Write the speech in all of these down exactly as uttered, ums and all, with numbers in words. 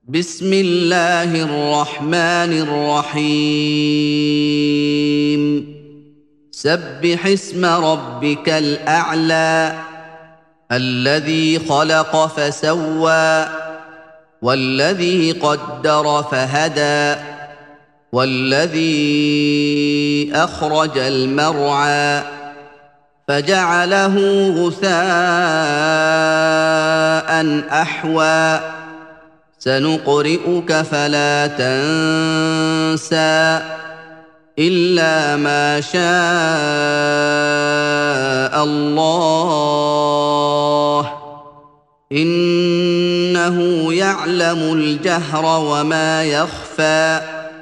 بسم الله الرحمن الرحيم سبح اسم ربك الأعلى الذي خلق فسوى والذي قدر فهدى والذي أخرج المرعى فجعله غثاء أحوى سنقرئك فلا تنسى إلا ما شاء الله إنه يعلم الجهر وما يخفى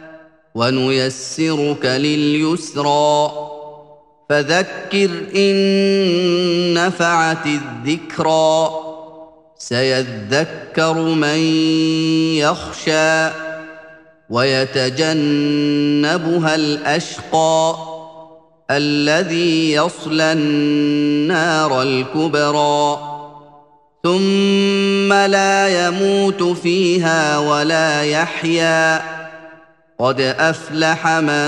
ونيسرك لليسرى فذكر إن نفعت الذكرى سيذكر من يخشى ويتجنبها الأشقى الذي يصلى النار الكبرى ثم لا يموت فيها ولا يحيا قد أفلح من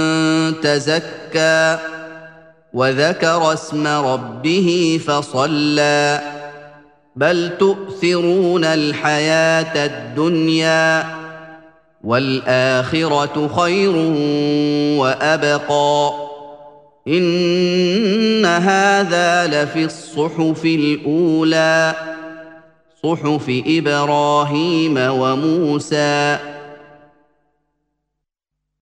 تزكى وذكر اسم ربه فصلى بل تؤثرون الحياة الدنيا والآخرة خير وأبقى إن هذا لفي الصحف الأولى صحف إبراهيم وموسى